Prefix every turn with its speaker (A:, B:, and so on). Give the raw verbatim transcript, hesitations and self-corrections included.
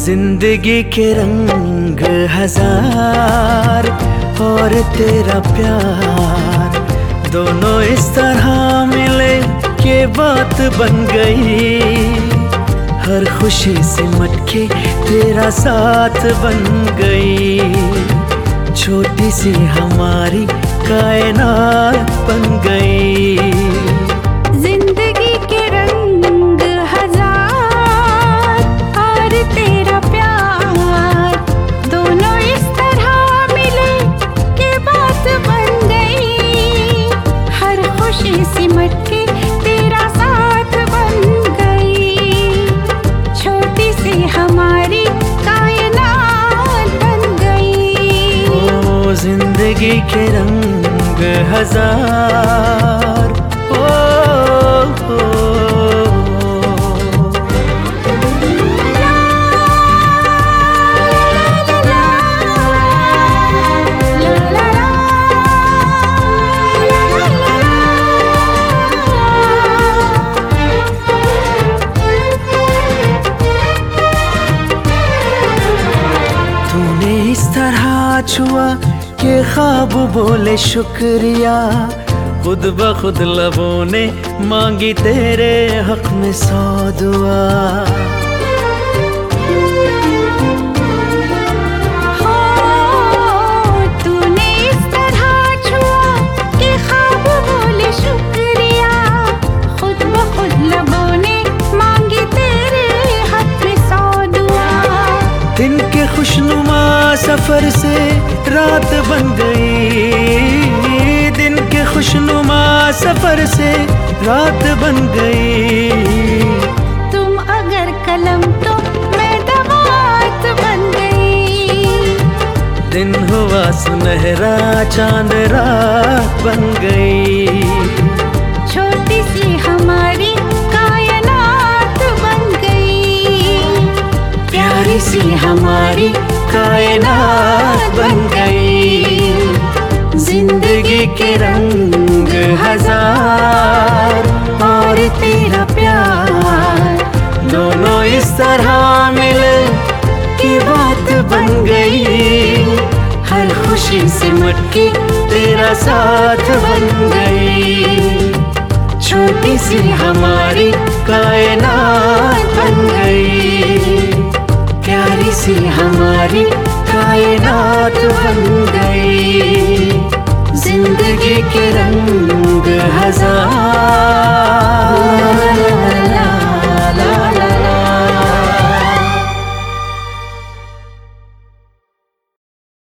A: जिंदगी के रंग हजार और तेरा प्यार दोनों इस तरह मिले कि बात बन गई। हर खुशी सिमट के तेरा साथ बन गई। छोटी सी हमारी कायनात बन गई।
B: सिमट के तेरा साथ बन गई। छोटी सी हमारी कायनात बन गई।
A: ओ जिंदगी के रंग हजार ओ, ओ, ओ। इस तरह छुआ के ख्वाब बोले शुक्रिया। खुद ब खुद लबों ने मांगी तेरे हक में सौ दुआ।
B: तूने इस तरह छुआ के ख्वाब बोले शुक्रिया। खुद ब खुद लबों ने मांगी तेरे हक में सौ दुआ।
A: दिन के खुशनुमा सफर से रात बन गई। दिन के खुशनुमा सफर से रात बन गई।
B: तुम अगर कलम तो मैं दवात बन गई।
A: दिन हुआ सुनहरा चांद रात बन गई।
B: छोटी सी हमारी कायनात बन गई।
A: प्यारी सी हमारी कायनात बन गई। जिंदगी के रंग हजार और तेरा प्यार दोनों इस तरह मिले कि बात बन गई। हर खुशी सिमट के तेरा साथ बन गई। छोटी सी हमारी कायनात बन गई। प्यारी सी हमारी कायनात बन गई।